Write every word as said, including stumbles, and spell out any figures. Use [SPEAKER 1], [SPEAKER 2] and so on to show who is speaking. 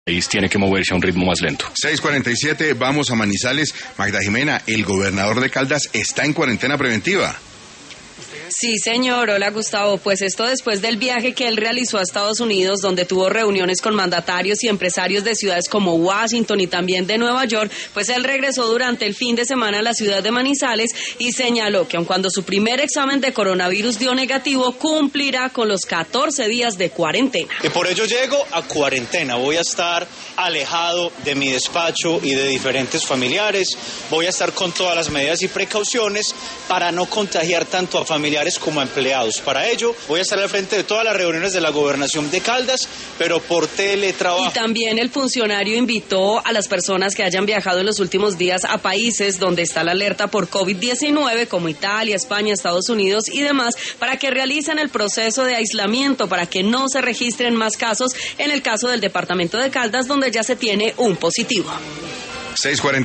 [SPEAKER 1] país tiene que moverse a un ritmo más lento.
[SPEAKER 2] seis cuarenta y siete, vamos a Manizales. Magda Jimena, el gobernador de Caldas está en cuarentena preventiva.
[SPEAKER 3] Sí, señor. Hola, Gustavo. Pues esto después del viaje que él realizó a Estados Unidos, donde tuvo reuniones con mandatarios y empresarios de ciudades como Washington y también de Nueva York, pues él regresó durante el fin de semana a la ciudad de Manizales y señaló que aun cuando su primer examen de coronavirus dio negativo, cumplirá con los catorce días de cuarentena.
[SPEAKER 4] Y por ello llego a cuarentena. Voy a estar alejado de mi despacho y de diferentes familiares. Voy a estar con todas las medidas y precauciones para no contagiar tanto a familiares como a empleados. Para ello, voy a estar al frente de todas las reuniones de la gobernación de Caldas, pero por teletrabajo.
[SPEAKER 3] Y también el funcionario invitó a las personas que hayan viajado en los últimos días a países donde está la alerta por COVID diecinueve, como Italia, España, Estados Unidos y demás, para que realicen el proceso de aislamiento, para que no se registren más casos en el caso del departamento de Caldas, donde ya se tiene un positivo.
[SPEAKER 2] seis cuarenta